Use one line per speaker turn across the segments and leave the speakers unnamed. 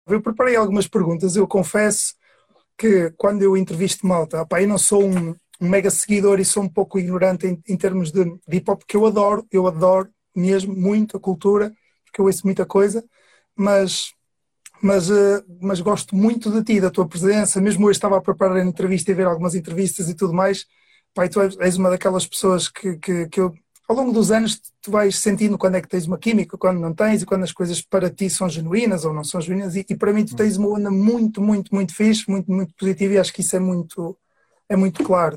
Eu preparei algumas perguntas, eu confesso que quando eu entrevisto malta, pá, eu não sou um mega seguidor e sou um pouco ignorante em termos de hip hop, porque eu adoro mesmo muito a cultura, porque eu ouço muita coisa, mas, mas gosto muito de ti, da tua presença. Mesmo hoje estava a preparar a entrevista e ver algumas entrevistas e tudo mais. Pá, e tu és uma daquelas pessoas que eu, ao longo dos anos, tu vais sentindo quando é que tens uma química, quando não tens, e quando as coisas para ti são genuínas ou não são genuínas, e para mim tu tens uma onda muito, muito, muito fixe, muito, muito positiva, e acho que isso é muito claro.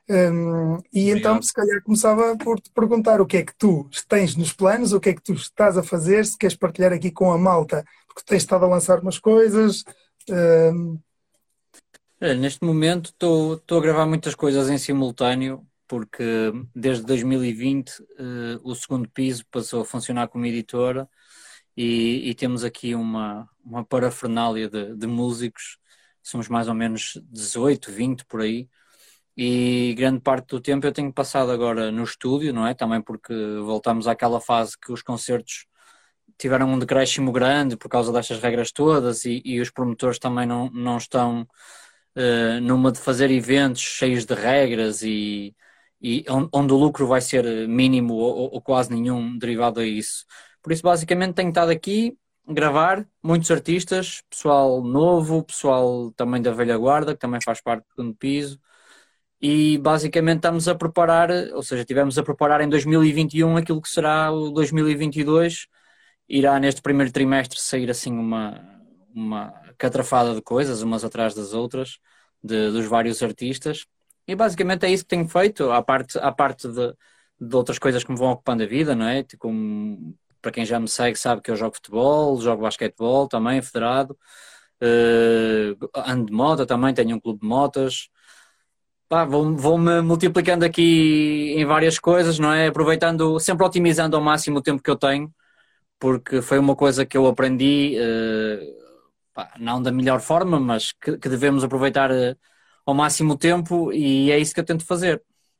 E então,
Obrigado.
se calhar, começava por te perguntar o que é que tu tens nos planos, o que é que tu estás a fazer, se queres partilhar aqui com a malta, porque tens estado a lançar umas coisas. hum,
Olha, neste momento estou a gravar muitas coisas em simultâneo, porque desde 2020 o Segundo Piso passou a funcionar como editora e temos aqui uma parafernália de músicos, somos mais ou menos 18, 20 por aí, e grande parte do tempo eu tenho passado agora no estúdio, não é? Também porque voltamos àquela fase que os concertos tiveram um decréscimo grande por causa destas regras todas e os promotores também não estão numa de fazer eventos cheios de regras e onde o lucro vai ser mínimo ou quase nenhum derivado a isso. Por isso, basicamente, tenho estado aqui a gravar muitos artistas, pessoal novo, pessoal também da velha guarda, que também faz parte do segundo piso, e basicamente estamos a preparar, ou seja, tivemos a preparar em 2021 aquilo que será o 2022. Irá neste primeiro trimestre sair assim uma catrafada de coisas, umas atrás das outras, dos vários artistas. E basicamente é isso que tenho feito, à parte de outras coisas que me vão ocupando a vida, não é? Tipo, para quem já me segue sabe que eu jogo futebol, jogo basquetebol também, federado, ando de moto também, tenho um clube de motas. Pá, vou-me multiplicando aqui em várias coisas, não é? Aproveitando, sempre otimizando ao máximo o tempo que eu tenho, porque foi uma coisa que eu aprendi, pá, não da melhor forma, mas que devemos aproveitar ao máximo tempo e é isso que eu tento fazer.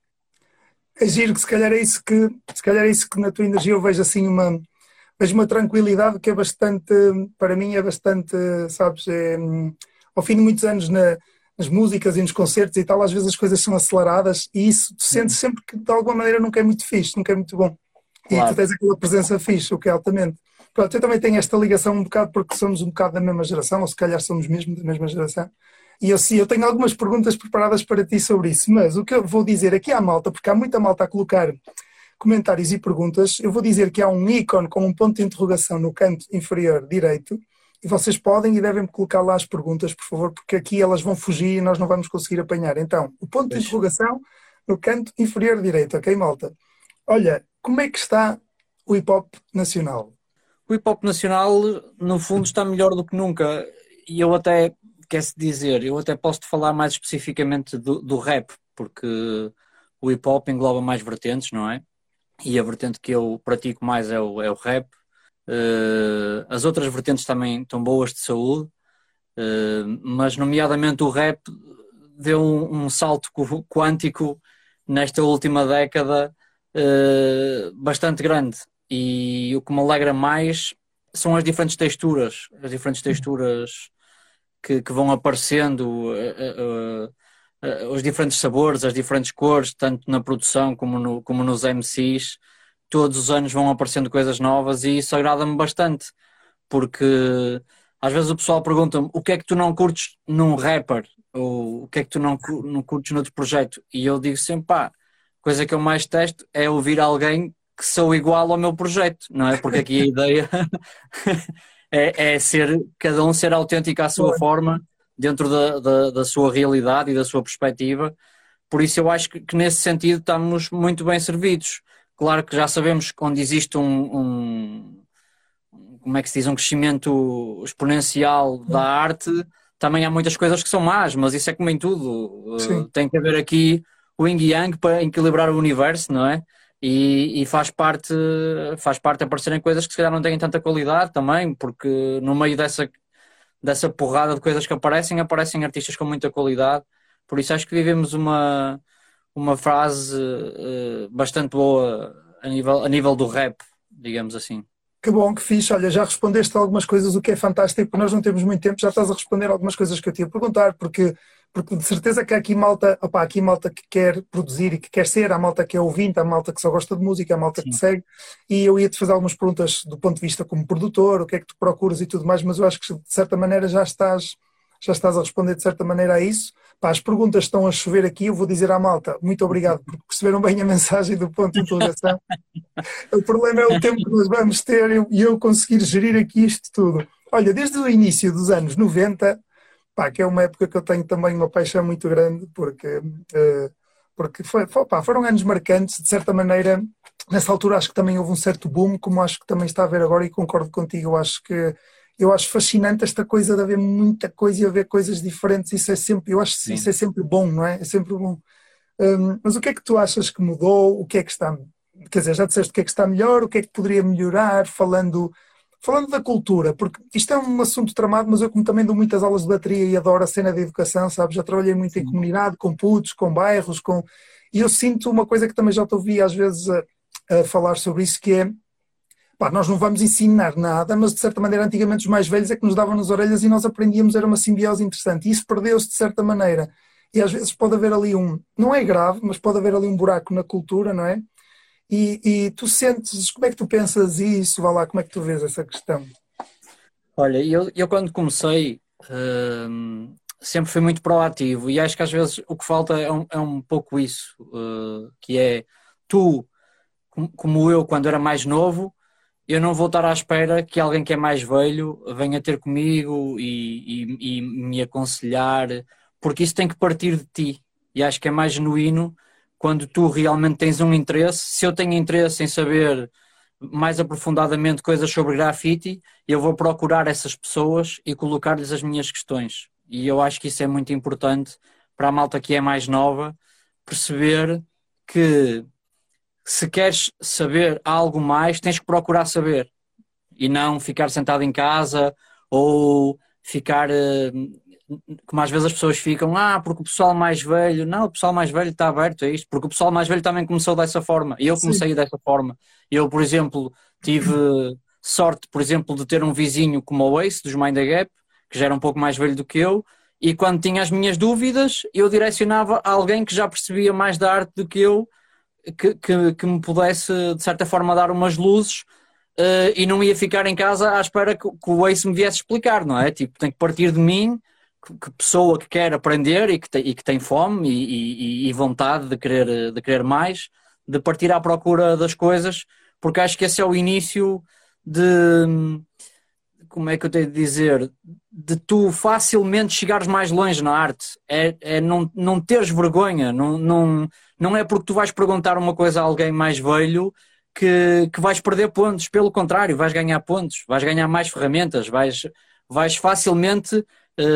É giro que se calhar é isso que na tua energia eu vejo assim vejo uma tranquilidade que é bastante, para mim é bastante, sabes, ao fim de muitos anos nas músicas e nos concertos e tal, às vezes as coisas são aceleradas e isso tu sentes sempre que de alguma maneira nunca é muito fixe, nunca é muito bom. E tu
Claro,
tens aquela presença fixe, o que é altamente. Pronto, eu também tenho esta ligação um bocado porque somos um bocado da mesma geração, ou se calhar somos mesmo da mesma geração. E eu sim, eu tenho algumas perguntas preparadas para ti sobre isso, mas o que eu vou dizer aqui à malta, porque há muita malta a colocar comentários e perguntas, eu vou dizer que há um ícone com um ponto de interrogação no canto inferior direito, e vocês podem e devem colocar lá as perguntas, por favor, porque aqui elas vão fugir e nós não vamos conseguir apanhar. Então, o ponto de
pois.
interrogação no canto inferior direito, ok, malta? Olha, como é que está o hip hop nacional?
O hip hop nacional, no fundo, está melhor do que nunca. E eu até, quer-se dizer, eu até posso te falar mais especificamente do rap, porque o hip hop engloba mais vertentes, não é? E a vertente que eu pratico mais é o rap. As outras vertentes também estão boas de saúde, mas nomeadamente o rap deu um salto quântico nesta última década bastante grande. E o que me alegra mais são as diferentes texturas que vão aparecendo, os diferentes sabores, as diferentes cores, tanto na produção como nos MCs. Todos os anos vão aparecendo coisas novas e isso agrada-me bastante, porque às vezes o pessoal pergunta-me o que é que tu não curtes num rapper, ou o que é que tu não curtes noutro projeto, e eu digo sempre, pá, a coisa que eu mais testo é ouvir alguém que sou igual ao meu projeto, não é? Porque aqui a ideia é ser, cada um ser autêntico à sua forma, dentro da sua realidade e da sua perspectiva. Por isso eu acho que nesse sentido estamos muito bem servidos. Claro que já sabemos que onde existe como é que se diz, um crescimento exponencial da arte, também há muitas coisas que são más, mas isso é como em tudo.
Sim,
Tem que haver aqui o yin e yang para equilibrar o universo, não é? E faz parte aparecerem coisas que se calhar não têm tanta qualidade também, porque no meio dessa porrada de coisas que aparecem artistas com muita qualidade. Por isso acho que vivemos uma fase bastante boa a nível do rap, digamos assim.
Que bom, que fixe. Olha, já respondeste algumas coisas, o que é fantástico, porque nós não temos muito tempo, já estás a responder algumas coisas que eu te ia perguntar, porque de certeza que há aqui malta, opá, há aqui malta que quer produzir e que quer ser, há malta que é ouvinte, há malta que só gosta de música, há malta que te
Sim.
segue, e eu ia-te fazer algumas perguntas do ponto de vista como produtor, o que é que tu procuras e tudo mais, mas eu acho que de certa maneira já estás a responder de certa maneira a isso. Pá, as perguntas estão a chover aqui, eu vou dizer à malta, muito obrigado, porque perceberam bem a mensagem do ponto de interrogação. O problema é o tempo que nós vamos ter e eu conseguir gerir aqui isto tudo. Olha, desde o início dos anos 90, pá, que é uma época que eu tenho também uma paixão muito grande, porque pá, foram anos marcantes, de certa maneira. Nessa altura acho que também houve um certo boom, como acho que também está a haver agora, e concordo contigo. Eu acho fascinante esta coisa de haver muita coisa e haver coisas diferentes. Isso é sempre, eu acho que isso
Sim.
é sempre bom, não é? É sempre bom. Mas o que é que tu achas que mudou? O que é que está, quer dizer, já disseste o que é que está melhor, o que é que poderia melhorar, falando da cultura, porque isto é um assunto tramado, mas eu como também dou muitas aulas de bateria e adoro a cena da educação, sabes? Já trabalhei muito em
Sim.
comunidade, com putos, com bairros, e eu sinto uma coisa que também já te ouvi às vezes a falar sobre isso, que é, pá, nós não vamos ensinar nada, mas de certa maneira antigamente os mais velhos é que nos davam nas orelhas e nós aprendíamos, era uma simbiose interessante, e isso perdeu-se de certa maneira. E às vezes pode haver ali não é grave, mas pode haver ali um buraco na cultura, não é? E tu sentes, como é que tu pensas isso? Vá lá, como é que tu vês essa questão?
Olha, eu quando comecei, sempre fui muito proativo e acho que às vezes o que falta é um pouco isso, que é tu, como eu quando era mais novo, eu não vou estar à espera que alguém que é mais velho venha ter comigo e me aconselhar, porque isso tem que partir de ti. E acho que é mais genuíno quando tu realmente tens um interesse. Se eu tenho interesse em saber mais aprofundadamente coisas sobre grafite, eu vou procurar essas pessoas e colocar-lhes as minhas questões. E eu acho que isso é muito importante para a malta que é mais nova perceber que se queres saber algo mais, tens que procurar saber e não ficar sentado em casa ou ficar como às vezes as pessoas ficam, porque o pessoal mais velho, não, o pessoal mais velho está aberto a isto, porque o pessoal mais velho também começou dessa forma e eu
Sim,
comecei dessa forma. Eu, por exemplo, tive sorte, por exemplo, de ter um vizinho como o Ace, dos Mind the Gap, que já era um pouco mais velho do que eu, e quando tinha as minhas dúvidas, eu direcionava a alguém que já percebia mais da arte do que eu, que me pudesse, de certa forma, dar umas luzes, e não ia ficar em casa à espera que o Ace me viesse explicar, não é? Tipo, tem que partir de mim, que pessoa que quer aprender e que tem fome e vontade de querer mais, de partir à procura das coisas, porque acho que esse é o início de, como é que eu tenho de dizer, de tu facilmente chegares mais longe na arte. É não teres vergonha, não é porque tu vais perguntar uma coisa a alguém mais velho que vais perder pontos, pelo contrário, vais ganhar pontos, vais ganhar mais ferramentas, vais facilmente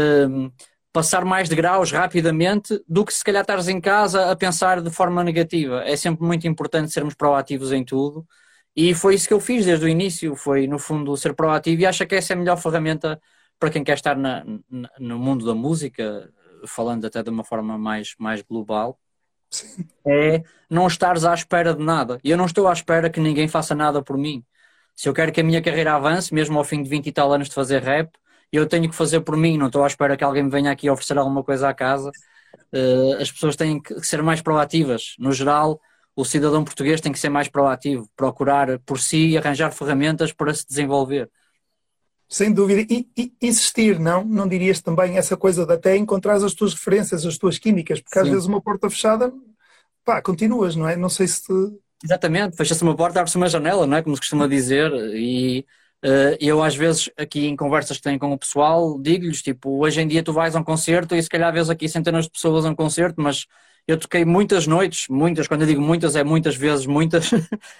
passar mais degraus rapidamente do que se calhar estares em casa a pensar de forma negativa. É sempre muito importante sermos proativos em tudo. E foi isso que eu fiz desde o início, foi no fundo ser proativo e acho que essa é a melhor ferramenta para quem quer estar no mundo da música, falando até de uma forma mais global,
sim.
é não estares à espera de nada. E eu não estou à espera que ninguém faça nada por mim. Se eu quero que a minha carreira avance, mesmo ao fim de 20 e tal anos de fazer rap, eu tenho que fazer por mim, não estou à espera que alguém me venha aqui oferecer alguma coisa à casa. As pessoas têm que ser mais proativas. No geral, o cidadão português tem que ser mais proativo, procurar por si arranjar ferramentas para se desenvolver.
Sem dúvida. E insistir, não? Não dirias também essa coisa de até encontrar as tuas referências, as tuas químicas, porque às
Sim,
vezes uma porta fechada, pá, continuas, não é? Não sei se.
exatamente. Fecha-se uma porta, abre-se uma janela, não é? Como se costuma dizer. E eu, às vezes, aqui em conversas que tenho com o pessoal, digo-lhes: tipo, hoje em dia tu vais a um concerto e se calhar vês aqui centenas de pessoas a um concerto, mas eu toquei muitas noites, muitas, quando eu digo muitas, é muitas vezes, muitas,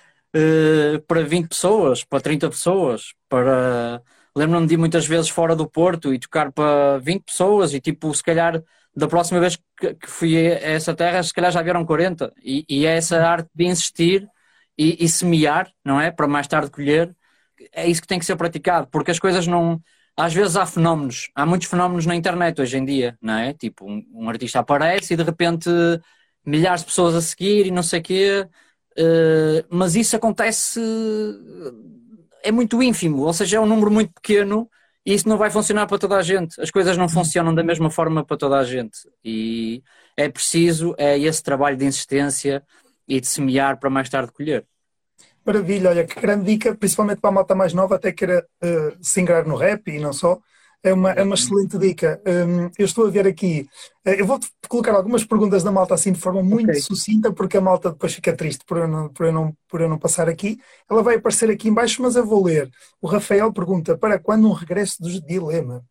para 20 pessoas, para 30 pessoas, para. Lembro-me de ir muitas vezes fora do Porto e tocar para 20 pessoas e tipo, se calhar da próxima vez que fui a essa terra, se calhar já vieram 40 e é essa arte de insistir e semear, não é? Para mais tarde colher, é isso que tem que ser praticado, porque as coisas não... Às vezes há muitos fenómenos na internet hoje em dia, não é? Tipo, um artista aparece e de repente milhares de pessoas a seguir e não sei o quê, mas isso acontece é muito ínfimo, ou seja, é um número muito pequeno e isso não vai funcionar para toda a gente. As coisas não funcionam da mesma forma para toda a gente e é preciso esse trabalho de insistência e de semear para mais tarde colher.
Maravilha, olha, que grande dica, principalmente para a malta mais nova, até queira se ingrar no rap e não só. É uma excelente dica. Eu estou a ver aqui, eu vou-te colocar algumas perguntas da malta assim de forma muito
Ok.
sucinta, porque a malta depois fica triste por eu não passar aqui. Ela vai aparecer aqui em baixo, mas eu vou ler. O Rafael pergunta: para quando um regresso dos Dilema?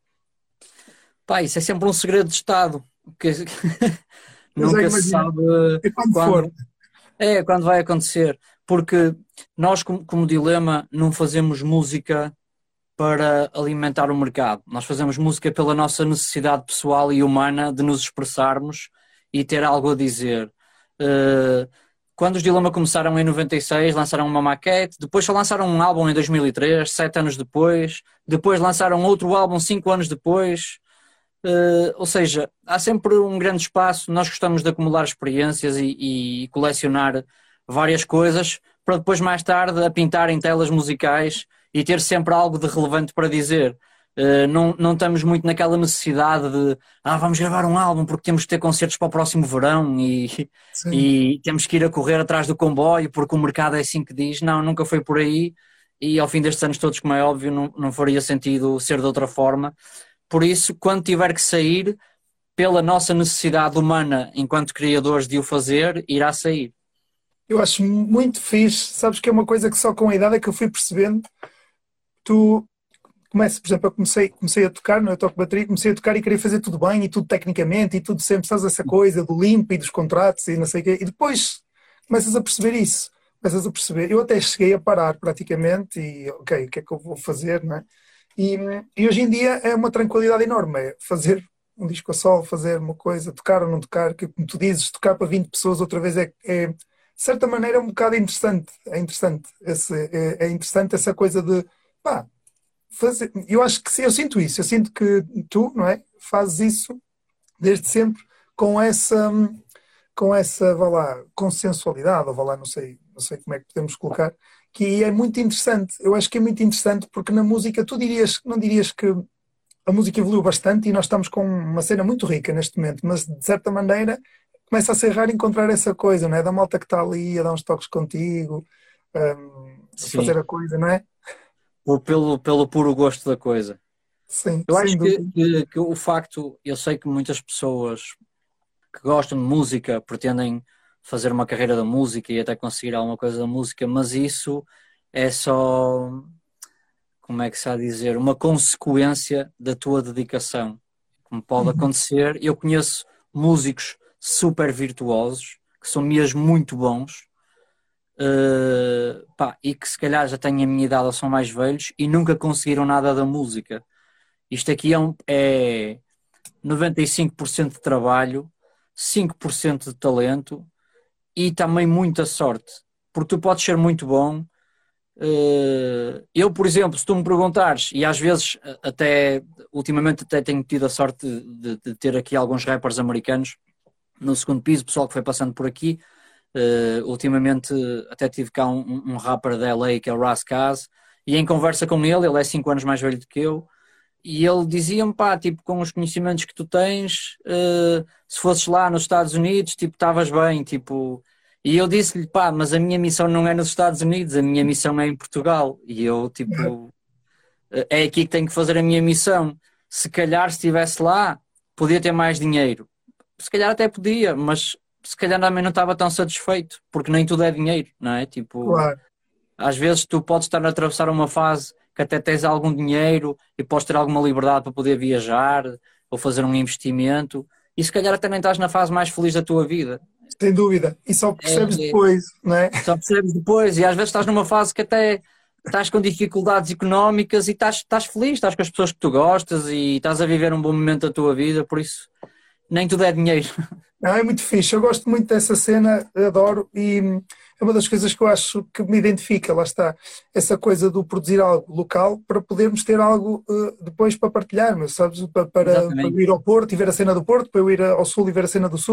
Pá, isso é sempre um segredo de Estado, que
Eu já
nunca se
imagino.
sabe
É quando for.
quando, quando vai acontecer, porque nós, como Dilema, não fazemos música para alimentar o mercado. Nós fazemos música pela nossa necessidade pessoal e humana de nos expressarmos e ter algo a dizer. Eh, Quando os Dilema começaram em 96, lançaram uma maquete, depois só lançaram um álbum em 2003, 7 anos depois lançaram outro álbum 5 anos depois. Ou seja, há sempre um grande espaço. Nós gostamos de acumular experiências e colecionar várias coisas para depois, mais tarde, a pintar em telas musicais e ter sempre algo de relevante para dizer. Não estamos muito naquela necessidade de vamos gravar um álbum porque temos que ter concertos para o próximo verão
Sim.
e temos que ir a correr atrás do comboio porque o mercado é assim que diz. Não, nunca foi por aí. E ao fim destes anos todos, como é óbvio, não faria sentido ser de outra forma. Por isso, quando tiver que sair, pela nossa necessidade humana, enquanto criadores de o fazer, irá sair.
Eu acho muito fixe. Sabes que é uma coisa que só com a idade é que eu fui percebendo. Tu começas, por exemplo, eu comecei a tocar, não, eu toco bateria, comecei a tocar e queria fazer tudo bem e tudo tecnicamente e tudo sempre, sabes, essa coisa do limpo e dos contratos e não sei o quê. E depois começas a perceber isso. Começas a perceber. Eu até cheguei a parar praticamente e, ok, o que é que eu vou fazer, não é? E, e hoje em dia é uma tranquilidade enorme. É fazer um disco a solo, fazer uma coisa, tocar ou não tocar, que como tu dizes, tocar para 20 pessoas outra vez de certa maneira, é um bocado interessante. É interessante. É interessante essa coisa de, pá, eu acho que eu sinto isso, eu sinto que tu, não é? Fazes isso desde sempre com essa, vá lá, consensualidade, ou vá lá, não sei como é que podemos colocar, que é muito interessante. Eu acho que é muito interessante porque na música não dirias que a música evoluiu bastante e nós estamos com uma cena muito rica neste momento, mas de certa maneira começa a ser raro encontrar essa coisa, não é? Da malta que está ali a dar uns toques contigo, a
Sim,
fazer a coisa, não é?
ou pelo puro gosto da coisa.
Sim,
Eu
sem
acho que,
dúvida.
que o facto, eu sei que muitas pessoas que gostam de música pretendem fazer uma carreira da música e até conseguir alguma coisa da música, mas isso é só, como é que se há a dizer, uma consequência da tua dedicação. Como pode
Uhum.
acontecer, eu conheço músicos super virtuosos, que são mesmo muito bons, pá, e que se calhar já têm a minha idade ou são mais velhos e nunca conseguiram nada da música. Isto aqui é 95% de trabalho, 5% de talento e também muita sorte, porque tu podes ser muito bom. Eu, por exemplo, se tu me perguntares, e às vezes até ultimamente até tenho tido a sorte de ter aqui alguns rappers americanos no segundo piso, pessoal que foi passando por aqui. Ultimamente até tive cá um rapper da LA que é o Ras Kass, e em conversa com ele é 5 anos mais velho do que eu, e ele dizia-me, pá, tipo, com os conhecimentos que tu tens, se fosses lá nos Estados Unidos, tipo, estavas bem, tipo. E eu disse-lhe, pá, mas a minha missão não é nos Estados Unidos, a minha missão é em Portugal. E eu, tipo, é aqui que tenho que fazer a minha missão. Se calhar, se estivesse lá, podia ter mais dinheiro. Se calhar até podia, mas se calhar também não estava tão satisfeito, porque nem tudo é dinheiro, não é? Tipo,
Claro.
às vezes tu podes estar a atravessar uma fase que até tens algum dinheiro e podes ter alguma liberdade para poder viajar ou fazer um investimento e se calhar até nem estás na fase mais feliz da tua vida.
Sem dúvida. E só percebes
É,
depois, não é?
só percebes depois e às vezes estás numa fase que até estás com dificuldades económicas e estás feliz, estás com as pessoas que tu gostas e estás a viver um bom momento da tua vida, por isso nem tudo é dinheiro.
Não, é muito fixe. Eu gosto muito dessa cena, adoro, e é uma das coisas que eu acho que me identifica. Lá está, essa coisa do produzir algo local para podermos ter algo depois para partilhar, mas sabes, para eu
Exatamente.
ir ao Porto e ver a cena do Porto, para eu ir ao Sul e ver a cena do Sul.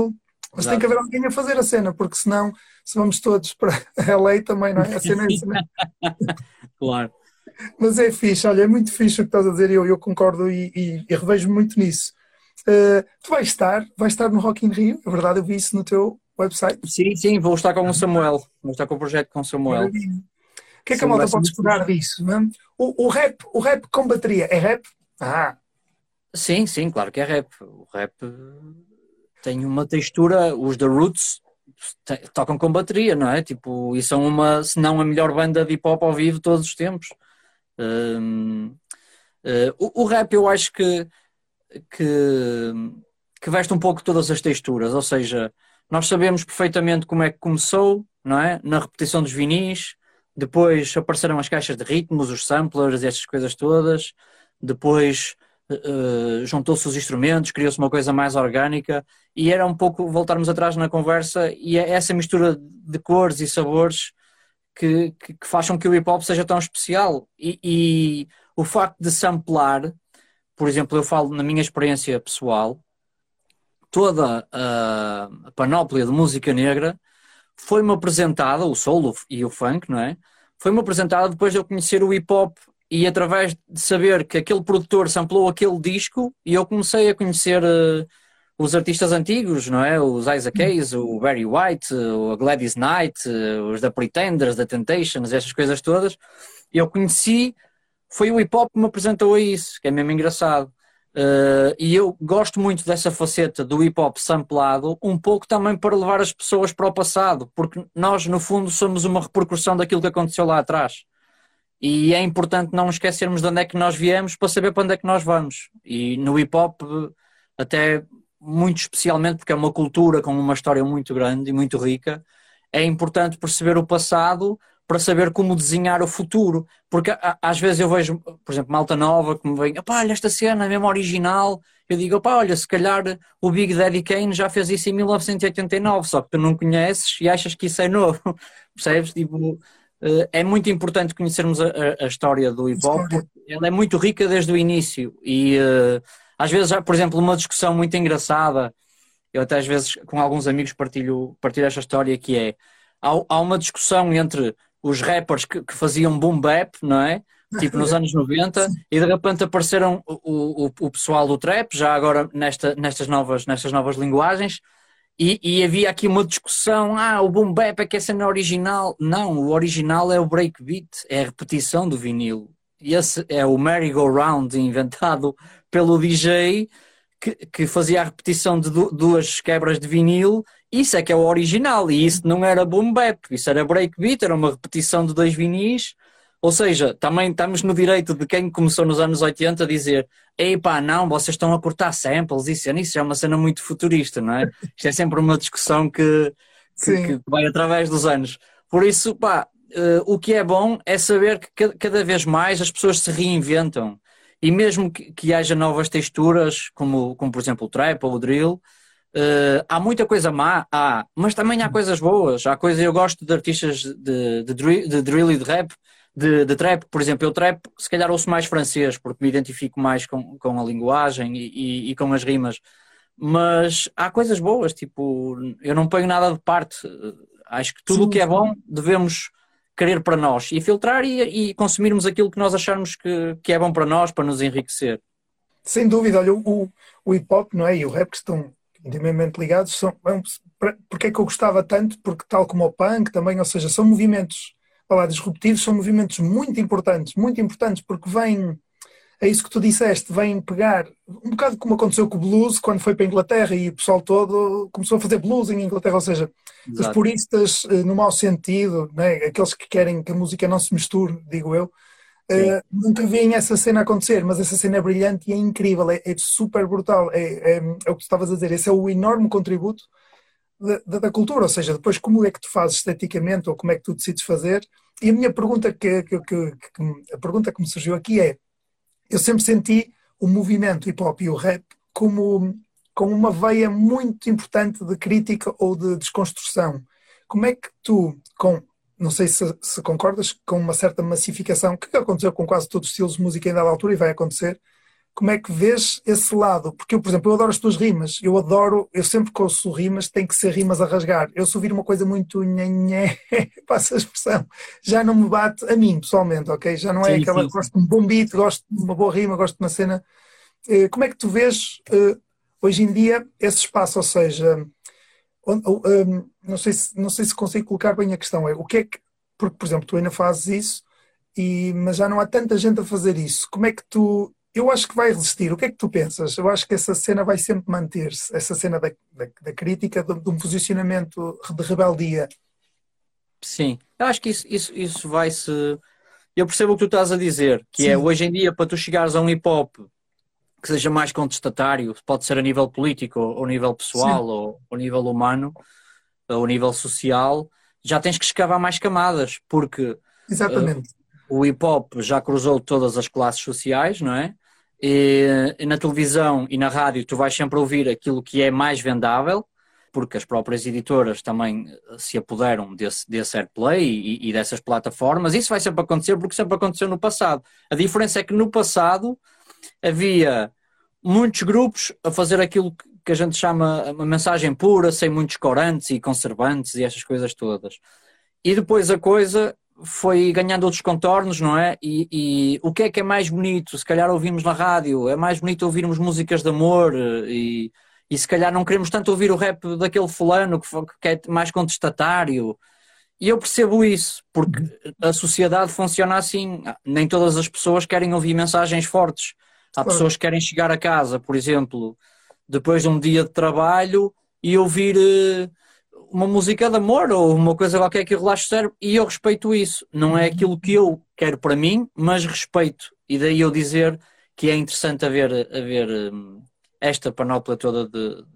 Mas tem que
Exato.
haver alguém a fazer a cena, porque senão, se vamos todos para LA também, não é? A cena é a cena.
Claro.
Mas é fixe, olha, é muito fixe o que estás a dizer, eu concordo e revejo muito nisso. Tu vais estar no Rock in Rio, é verdade, eu vi isso no teu website.
Sim, sim, vou estar com o Samuel. Vou estar com o projeto com o Samuel.
Maravilha. O que é que a
Sim, vai
malta
ser
pode
muito fixe.
esperar disso? Não é? O rap com bateria é rap? Ah,
Sim, sim, claro que é rap. O rap tem uma textura, os The Roots tocam com bateria, não é? Tipo, e são uma, se não a melhor banda de hip hop ao vivo de todos os tempos. Hum, o rap eu acho que, que veste um pouco todas as texturas, ou seja, nós sabemos perfeitamente como é que começou, não é? Na repetição dos vinis, depois apareceram as caixas de ritmos, os samplers, essas coisas todas, depois juntou-se os instrumentos, criou-se uma coisa mais orgânica e era um pouco voltarmos atrás na conversa e é essa mistura de cores e sabores que faz com que o hip hop seja tão especial e o facto de samplar, por exemplo, eu falo na minha experiência pessoal, toda a panóplia de música negra foi-me apresentada, o soul e o funk, não é? Foi-me apresentada depois de eu conhecer o hip hop e através de saber que aquele produtor samplou aquele disco e eu comecei a conhecer os artistas antigos, não é? Os Isaac Hayes, o Barry White, o Gladys Knight, os da Pretenders, da Temptations, essas coisas todas. Eu conheci, foi o hip hop que me apresentou a isso, que é mesmo engraçado. E eu gosto muito dessa faceta do hip hop samplado, um pouco também para levar as pessoas para o passado, porque nós, no fundo, somos uma repercussão daquilo que aconteceu lá atrás. E é importante não esquecermos de onde é que nós viemos para saber para onde é que nós vamos. E no hip hop, até muito especialmente, porque é uma cultura com uma história muito grande e muito rica, é importante perceber o passado para saber como desenhar o futuro. Porque às vezes eu vejo, por exemplo, malta nova que me vem, opá, olha esta cena, é mesmo original. Eu digo, opá, olha, se calhar o Big Daddy Kane já fez isso em 1989, só que tu não conheces e achas que isso é novo. Percebes? Tipo, é muito importante conhecermos a história do hip hop
história.
porque ela é muito rica desde o início e às vezes, por exemplo, uma discussão muito engraçada, eu até às vezes com alguns amigos partilho esta história que é, há uma discussão entre os rappers que faziam boom bap, não é? Tipo nos anos 90
Sim,
e de repente apareceram o pessoal do trap, já agora nestas novas linguagens, e havia aqui uma discussão, o boom bap é que essa não é original. Não, o original é o breakbeat, é a repetição do vinil. E esse é o merry-go-round inventado pelo DJ que fazia a repetição de duas quebras de vinil. Isso é que é o original, e isso não era boom bap, isso era breakbeat, era uma repetição de dois vinis. Ou seja, também estamos no direito de quem começou nos anos 80 a dizer epá, não, vocês estão a cortar samples, isso é uma cena muito futurista, não é? Isto é sempre uma discussão que
sim,
vai através dos anos. Por isso, pá, o que é bom é saber que cada vez mais as pessoas se reinventam. E mesmo que haja novas texturas, como por exemplo o trap ou o drill, há muita coisa má, mas também há coisas boas. Eu gosto de artistas de drill e de rap, de trap, por exemplo, eu trap se calhar ouço mais francês, porque me identifico mais com a linguagem e com as rimas, mas há coisas boas, tipo, eu não ponho nada de parte. Acho que tudo o
sim,
que é
sim.
bom devemos querer para nós e filtrar e consumirmos aquilo que nós acharmos que é bom para nós, para nos enriquecer.
Sem dúvida, olha, o hip hop, não é? E o rap que estão intimamente ligados, porque é que eu gostava tanto? Porque tal como o punk também, ou seja, são movimentos, falar disruptivos, são movimentos muito importantes, porque vêm, é isso que tu disseste, vêm pegar, um bocado como aconteceu com o blues, quando foi para a Inglaterra e o pessoal todo começou a fazer blues em Inglaterra, ou seja, os
Exato.
puristas, no mau sentido, né? Aqueles que querem que a música não se misture, digo eu,
Sim.
nunca veem essa cena acontecer, mas essa cena é brilhante e é incrível, é super brutal. É o que tu estavas a dizer, esse é o enorme contributo da cultura, ou seja, depois como é que tu fazes esteticamente ou como é que tu decides fazer. E a minha pergunta a pergunta que me surgiu aqui é: eu sempre senti o movimento hip hop e o rap como uma veia muito importante de crítica ou de desconstrução. Como é que tu, não sei se concordas, com uma certa massificação, que aconteceu com quase todos os estilos de música em dada altura e vai acontecer, como é que vês esse lado? Porque eu, por exemplo, eu adoro as tuas rimas, eu sempre que ouço rimas, tem que ser rimas a rasgar. Eu se ouvir uma coisa muito nhanhé, passa a expressão, já não me bate a mim, pessoalmente, ok? Já não é
Sim,
aquela,
sim, sim.
gosto de um bom beat, gosto de uma boa rima, gosto de uma cena. Como é que tu vês, hoje em dia, esse espaço, ou seja, não sei se consigo colocar bem a questão, o que é que, porque, por exemplo, tu ainda fazes isso, mas já não há tanta gente a fazer isso. Como é que tu. Eu acho que vai resistir. O que é que tu pensas? Eu acho que essa cena vai sempre manter-se. Essa cena da crítica, de um posicionamento de rebeldia.
Sim, eu acho que isso vai-se. Eu percebo o que tu estás a dizer, que é
Sim,
hoje em dia, para tu chegares a um hip hop que seja mais contestatário, pode ser a nível político, ou a nível
sim,
pessoal, ou a nível humano, ou a nível social, já tens que escavar mais camadas, porque uh,
exatamente.
o hip hop já cruzou todas as classes sociais, não é? E na televisão e na rádio tu vais sempre ouvir aquilo que é mais vendável, porque as próprias editoras também se apoderam desse airplay e dessas plataformas. Isso vai sempre acontecer porque sempre aconteceu no passado. A diferença é que no passado havia muitos grupos a fazer aquilo que a gente chama uma mensagem pura, sem muitos corantes e conservantes e essas coisas todas. E depois a coisa foi ganhando outros contornos, não é? E o que é mais bonito? Se calhar ouvimos na rádio, é mais bonito ouvirmos músicas de amor e se calhar não queremos tanto ouvir o rap daquele fulano que é mais contestatário. E eu percebo isso, porque
Uhum.
a sociedade funciona assim. Nem todas as pessoas querem ouvir mensagens fortes. Há
Claro,
pessoas que querem chegar a casa, por exemplo, depois de um dia de trabalho e ouvir uma música de amor ou uma coisa qualquer que relaxe o cérebro, e eu respeito isso. Não é aquilo que eu quero para mim, mas respeito. E daí eu dizer que é interessante haver esta panóplia toda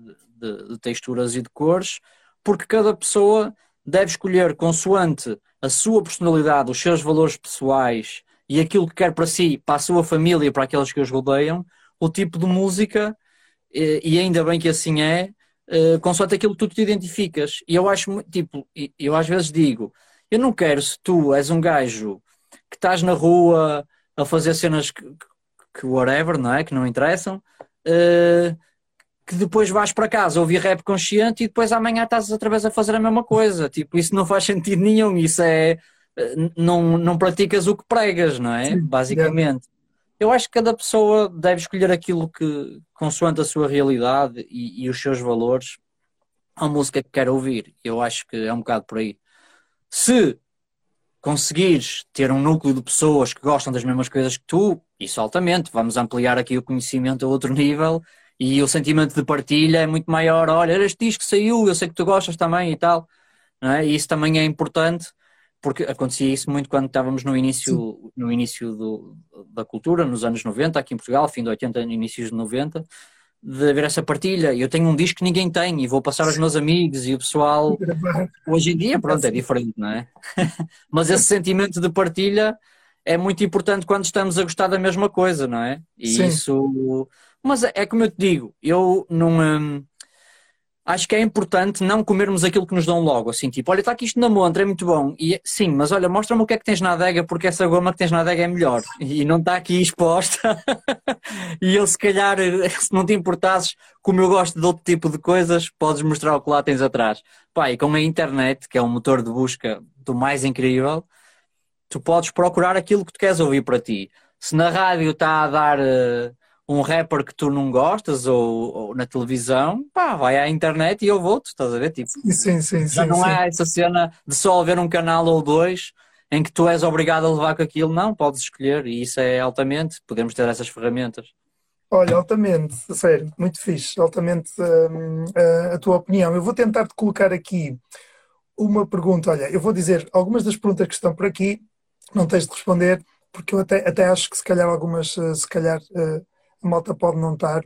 de texturas e de cores, porque cada pessoa deve escolher consoante a sua personalidade, os seus valores pessoais e aquilo que quer para si, para a sua família e para aqueles que os rodeiam, o tipo de música, e ainda bem que assim é, consoante aquilo que tu te identificas. E eu acho, tipo, eu às vezes digo, eu não quero se tu és um gajo que estás na rua a fazer cenas que whatever, não é? Que não interessam, uh, que depois vais para casa ouvir rap consciente e depois amanhã estás outra vez a fazer a mesma coisa. Tipo, isso não faz sentido nenhum. Isso é. Não praticas o que pregas, não é?
sim, yeah.
Basicamente. Eu acho que cada pessoa deve escolher aquilo que, consoante a sua realidade e os seus valores, a música que quer ouvir. Eu acho que é um bocado por aí. Se conseguires ter um núcleo de pessoas que gostam das mesmas coisas que tu, isso altamente, vamos ampliar aqui o conhecimento a outro nível e o sentimento de partilha é muito maior. Olha, este disco saiu, eu sei que tu gostas também e tal, não é? E isso também é importante, porque acontecia isso muito quando estávamos no
Sim,
início, da cultura, nos anos 90, aqui em Portugal, fim de 80, inícios de 90, de haver essa partilha. Eu tenho um disco que ninguém tem e vou passar aos meus amigos e o pessoal.
gravar.
Hoje em dia,
Fica
pronto, é
assim.
diferente, não é? Mas esse sentimento de partilha é muito importante quando estamos a gostar da mesma coisa, não é? E
Sim,
isso. Mas é como eu te digo, eu não. Acho que é importante não comermos aquilo que nos dão logo, assim, tipo, olha, está aqui isto na montra, é muito bom. E sim, mas olha, mostra-me o que é que tens na adega, porque essa goma que tens na adega é melhor. E não está aqui exposta. E eu, se calhar, se não te importasses, como eu gosto de outro tipo de coisas, podes mostrar o que lá tens atrás. Pá, e com a internet, que é um motor de busca do mais incrível, tu podes procurar aquilo que tu queres ouvir para ti. Se na rádio está a dar um rapper que tu não gostas ou na televisão, pá, vai à internet e eu vou-te, estás a ver? Tipo,
sim, sim,
já
sim,
não
sim.
é essa cena de só haver um canal ou dois em que tu és obrigado a levar com aquilo, não, podes escolher e isso é altamente, podemos ter essas ferramentas.
Olha, altamente, a sério, muito fixe, altamente a tua opinião. Eu vou tentar te colocar aqui uma pergunta. Olha, eu vou dizer algumas das perguntas que estão por aqui, não tens de responder, porque eu até acho que se calhar algumas, se calhar a malta pode não estar.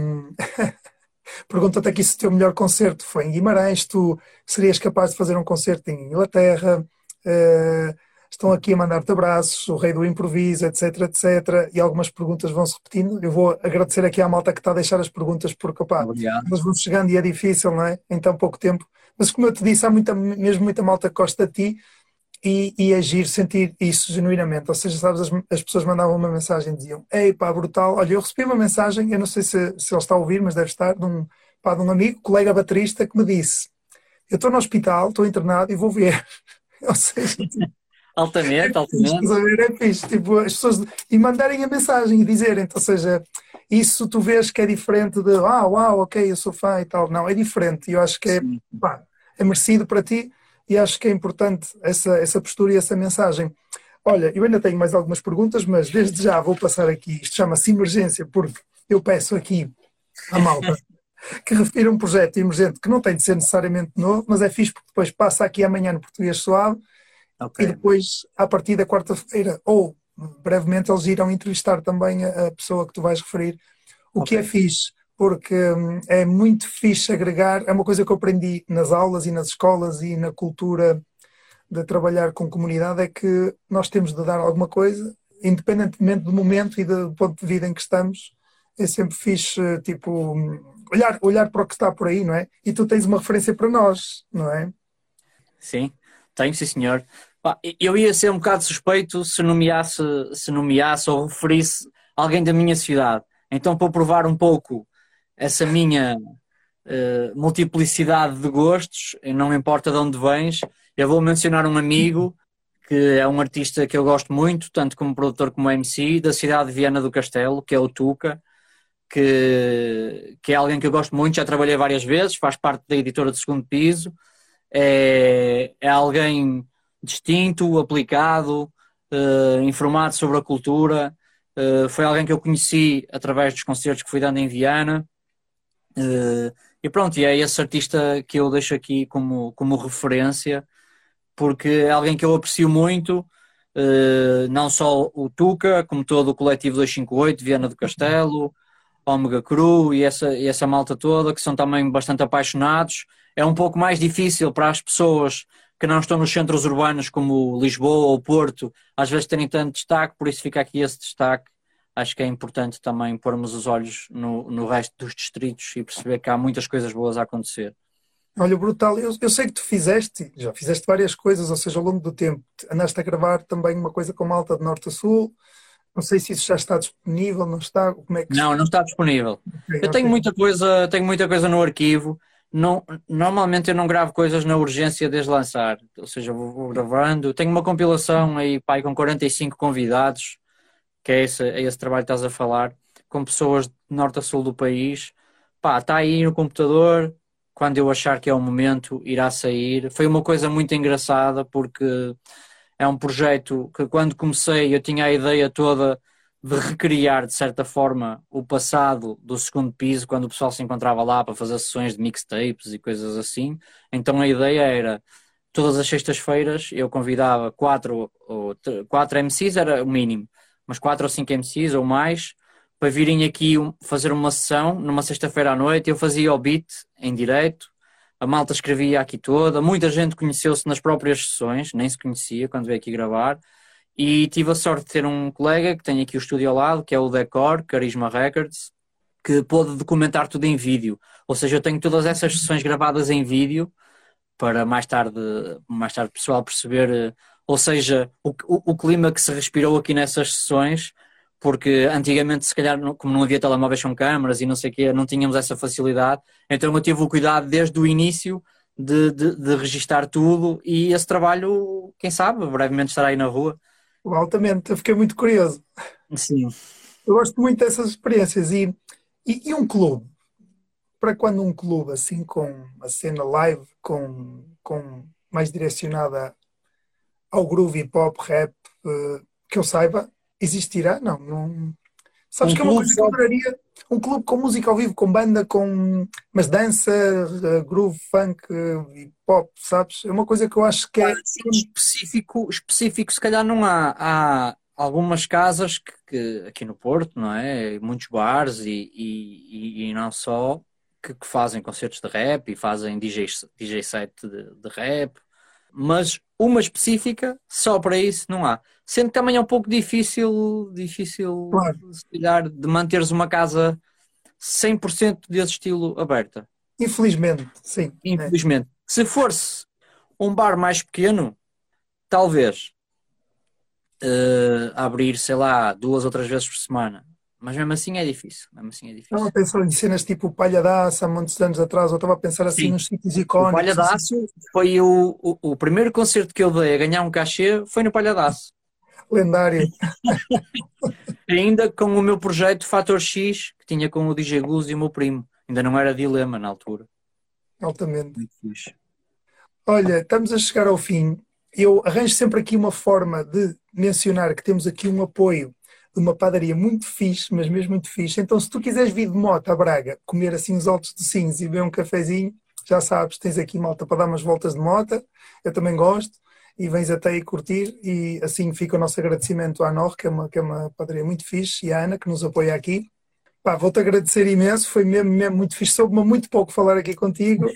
Pergunta-te aqui se o teu melhor concerto foi em Guimarães, tu serias capaz de fazer um concerto em Inglaterra. Eh, Estão aqui a mandar-te abraços, o rei do improviso, etc, etc. E algumas perguntas vão se repetindo. Eu vou agradecer aqui à malta que está a deixar as perguntas, porque opá,
Obrigado.
elas vão chegando e é difícil, não é? Em tão pouco tempo. Mas como eu te disse, há mesmo muita malta que gosta de ti e agir, sentir isso genuinamente. Ou seja, sabes, as pessoas mandavam uma mensagem e diziam: ei pá, brutal, olha, eu recebi uma mensagem, eu não sei se ele está a ouvir, mas deve estar, de um amigo, colega baterista, que me disse: eu estou no hospital, estou internado e vou ver. Ou seja, tipo,
Altamente,
estás
altamente.
a ver? É fixe, tipo, as pessoas e mandarem a mensagem e dizerem, ou seja, isso tu vês que é diferente de uau, ok, eu sou fã e tal. Não, é diferente e eu acho que é,
Sim.
pá, é merecido para ti e acho que é importante essa postura e essa mensagem. Olha, eu ainda tenho mais algumas perguntas, mas desde já vou passar aqui, isto chama-se emergência, porque eu peço aqui à malta que refira um projeto emergente que não tem de ser necessariamente novo, mas é fixe porque depois passa aqui amanhã no Português Suave
Ok,
e depois, a partir da quarta-feira, ou brevemente, eles irão entrevistar também a pessoa que tu vais referir, o que é
ok.
fixe, porque é muito fixe agregar, é uma coisa que eu aprendi nas aulas e nas escolas e na cultura de trabalhar com comunidade, é que nós temos de dar alguma coisa, independentemente do momento e do ponto de vida em que estamos, é sempre fixe, tipo, olhar para o que está por aí, não é? E tu tens uma referência para nós, não é?
Sim, tenho, sim, senhor. Pá, eu ia ser um bocado suspeito se nomeasse ou referisse alguém da minha cidade. Então, para provar um pouco essa minha multiplicidade de gostos, e não importa de onde vens, eu vou mencionar um amigo que é um artista que eu gosto muito, tanto como produtor como MC, da cidade de Viana do Castelo, que é o Tuca, que é alguém que eu gosto muito, já trabalhei várias vezes, faz parte da editora de Segundo Piso, é alguém distinto, aplicado, informado sobre a cultura. Foi alguém que eu conheci através dos concertos que fui dando em Viana. E pronto, e é esse artista que eu deixo aqui como referência, porque é alguém que eu aprecio muito, não só o Tuca, como todo o coletivo 258, Viana do Castelo, Omega Cru e essa malta toda, que são também bastante apaixonados. É um pouco mais difícil para as pessoas que não estão nos centros urbanos como Lisboa ou Porto, às vezes terem tanto destaque, por isso fica aqui esse destaque. Acho que é importante também pormos os olhos no resto dos distritos e perceber que há muitas coisas boas a acontecer.
Olha, brutal. Eu sei que tu já fizeste várias coisas, ou seja, ao longo do tempo. Andaste a gravar também uma coisa com malta de norte a sul. Não sei se isso já está disponível, não está? Como é que se.
Não, não está disponível.
Ok,
Eu
ok.
tenho muita coisa no arquivo. Não, normalmente eu não gravo coisas na urgência desde lançar, ou seja, vou gravando. Tenho uma compilação aí, pai, com 45 convidados, que é esse trabalho que estás a falar, com pessoas de norte a sul do país. Pá, está aí no computador. Quando eu achar que é o momento, irá sair. Foi uma coisa muito engraçada, porque é um projeto que, quando comecei, eu tinha a ideia toda de recriar, de certa forma, o passado do Segundo Piso, quando o pessoal se encontrava lá para fazer sessões de mixtapes e coisas assim. Então a ideia era, todas as sextas-feiras, eu convidava quatro MCs, era o mínimo, mas 4 ou 5 MCs ou mais, para virem aqui fazer uma sessão numa sexta-feira à noite. Eu fazia o beat em direto, a malta escrevia aqui toda, muita gente conheceu-se nas próprias sessões, nem se conhecia quando veio aqui gravar, e tive a sorte de ter um colega que tem aqui o estúdio ao lado, que é o Decor, Carisma Records, que pôde documentar tudo em vídeo. Ou seja, eu tenho todas essas sessões gravadas em vídeo para mais tarde o pessoal perceber, ou seja, o clima que se respirou aqui nessas sessões, porque antigamente, se calhar, como não havia telemóveis com câmaras e não sei o quê, não tínhamos essa facilidade, então eu tive o cuidado desde o início de registar tudo, e esse trabalho, quem sabe, brevemente estará aí na rua.
Altamente, eu fiquei muito curioso.
Sim.
Eu gosto muito dessas experiências. E um clube? Para quando um clube assim com a cena live, com mais direcionada ao groove, hip hop, rap, que eu saiba, existirá? Não, não. Sabes
Um
que é uma
clube
coisa que eu
só.
adoraria? Um clube com música ao vivo, com banda, com mas dança, groove, funk, hip hop, sabes? É uma coisa que eu acho que
Pá,
é.
assim, específico, se calhar não há. Há algumas casas que aqui no Porto, não é? Muitos bares e não só, que fazem concertos de rap e fazem DJ set de rap, mas uma específica, só para isso não há. Sendo que também é um pouco difícil,
Claro,
se calhar, de manteres uma casa 100% desse estilo aberta.
infelizmente, sim. É.
Infelizmente. Se fosse um bar mais pequeno, talvez abrir, sei lá, 2 ou 3 vezes por semana. Mas mesmo assim é difícil. Mesmo assim é
Estava
difícil.
a pensar em cenas tipo Palha d'Aça, há muitos anos atrás, ou estava a pensar assim
Sim.
nos sítios
O
icónicos, assim,
Palhadaço foi o primeiro concerto que eu dei a ganhar um cachê foi no Palhadaço.
lendário,
Ainda com o meu projeto Fator X, que tinha com o DJ Guz e o meu primo. Ainda não era dilema na altura.
altamente.
Muito fixe.
Olha, estamos a chegar ao fim. Eu arranjo sempre aqui uma forma de mencionar que temos aqui um apoio de uma padaria muito fixe, mas mesmo muito fixe. Então, se tu quiseres vir de moto a Braga, comer assim os altos docinhos e beber um cafezinho, já sabes, tens aqui malta para dar umas voltas de moto. Eu também gosto. E vens até aí curtir. E assim fica o nosso agradecimento à NOR, que é uma padaria muito fixe, e à Ana, que nos apoia aqui. Pá, vou-te agradecer imenso, foi mesmo, mesmo muito fixe. Soube-me muito pouco falar aqui contigo.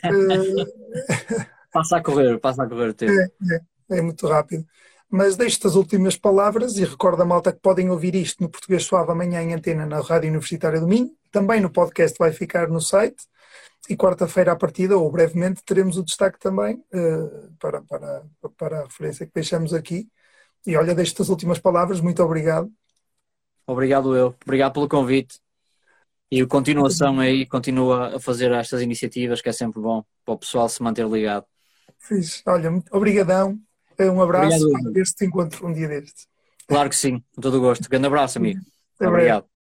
Passa a correr o tempo.
É muito rápido. Mas deixo-te as últimas palavras e recordo a malta que podem ouvir isto no Português Suave amanhã em antena na Rádio Universitária do Minho. Também no podcast vai ficar no site. E quarta-feira à partida, ou brevemente, teremos o destaque também para a referência que deixamos aqui. E olha, deixo-te as últimas palavras. Muito obrigado.
Obrigado eu. Obrigado pelo convite. E a continuação aí, continua a fazer estas iniciativas, que é sempre bom para o pessoal se manter ligado.
Fiz. Olha, muito obrigadão. Um abraço.
Obrigado,
Pá,
Hugo.
ver se te encontro um dia destes.
Claro que sim, com todo o gosto. Grande abraço, amigo.
Até breve.
Obrigado.